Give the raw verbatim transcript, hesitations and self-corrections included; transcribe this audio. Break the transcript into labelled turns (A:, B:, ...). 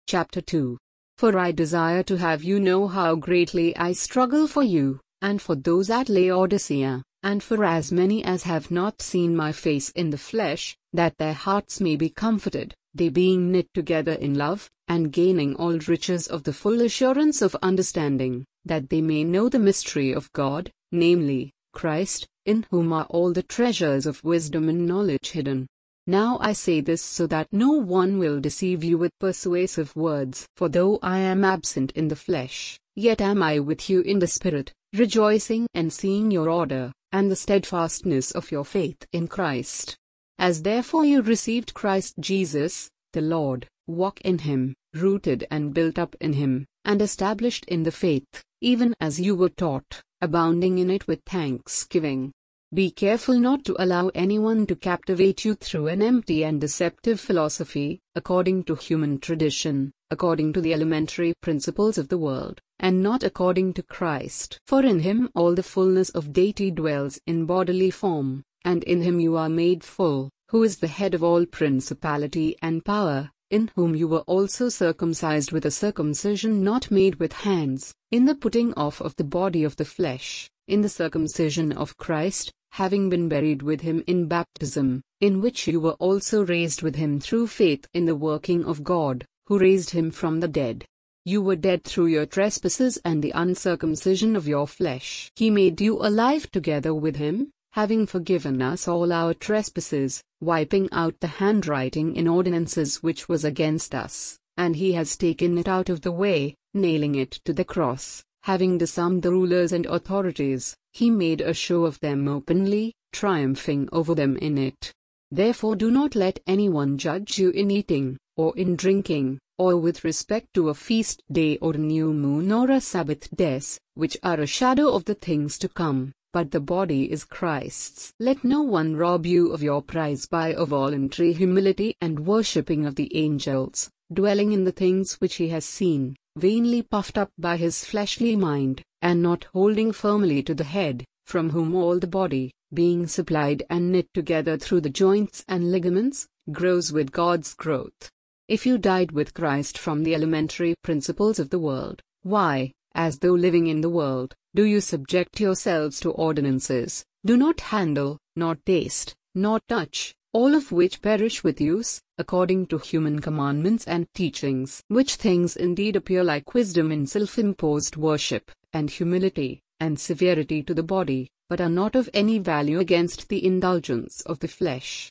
A: Chapter two. For I desire to have you know how greatly I struggle for you, and for those at Laodicea, and for as many as have not seen my face in the flesh, that their hearts may be comforted, they being knit together in love, and gaining all riches of the full assurance of understanding, that they may know the mystery of God, namely, Christ, in whom are all the treasures of wisdom and knowledge hidden. Now I say this so that no one will deceive you with persuasive words. For though I am absent in the flesh, yet am I with you in the Spirit, rejoicing and seeing your order, and the steadfastness of your faith in Christ. As therefore you received Christ Jesus, the Lord, walk in him, rooted and built up in him, and established in the faith, even as you were taught, abounding in it with thanksgiving. Be careful not to allow anyone to captivate you through an empty and deceptive philosophy, according to human tradition, according to the elementary principles of the world, and not according to Christ. For in him all the fullness of deity dwells in bodily form, and in him you are made full, who is the head of all principality and power, in whom you were also circumcised with a circumcision not made with hands, in the putting off of the body of the flesh, in the circumcision of Christ, having been buried with him in baptism, in which you were also raised with him through faith in the working of God, who raised him from the dead. You were dead through your trespasses and the uncircumcision of your flesh. He made you alive together with him, having forgiven us all our trespasses, wiping out the handwriting in ordinances which was against us, and he has taken it out of the way, nailing it to the cross. Having disarmed the rulers and authorities, he made a show of them openly, triumphing over them in it. Therefore do not let anyone judge you in eating, or in drinking, or with respect to a feast day or a new moon or a Sabbath days, which are a shadow of the things to come, but the body is Christ's. Let no one rob you of your prize by a voluntary humility and worshipping of the angels, dwelling in the things which he has seen, vainly puffed up by his fleshly mind, and not holding firmly to the head, from whom all the body, being supplied and knit together through the joints and ligaments, grows with God's growth. If you died with Christ from the elementary principles of the world, why, as though living in the world, do you subject yourselves to ordinances, do not handle, nor taste, nor touch, all of which perish with use, according to human commandments and teachings, which things indeed appear like wisdom in self-imposed worship, and humility, and severity to the body, but are not of any value against the indulgence of the flesh.